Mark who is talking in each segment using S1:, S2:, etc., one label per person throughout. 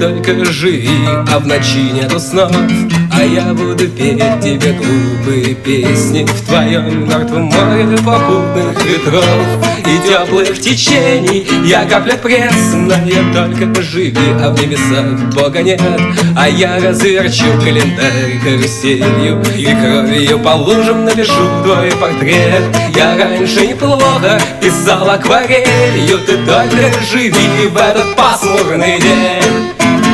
S1: только живи, а в ночи нету снов, а я буду петь тебе глупые песни в твоем мертвом море попутных ветров и теплых течений. Я капля пресная, только живи, а в небесах Бога нет. А я разверчу календарь каруселью и кровью по лужам напишу твой портрет. Я раньше неплохо писал акварелью, ты только живи в этот пасмурный день.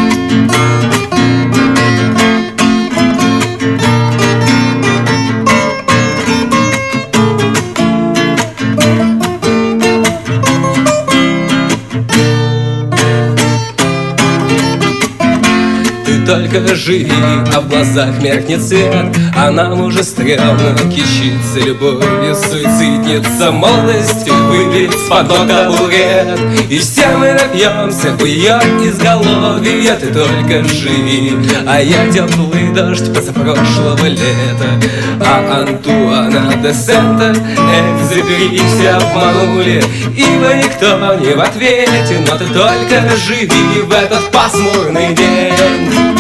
S1: Только живи, а в глазах меркнет свет, а нам уже стрёмно кичиться любовью, суицидница молодостью, выпить с потока табурет. И все мы напьемся, хуёк изголовья, ты только живи, а я теплый дождь позапрошлого лета. А Антуана де Сент-Экзюпери все обманули, ибо никто не в ответе, но ты только живи в этот пасмурный день.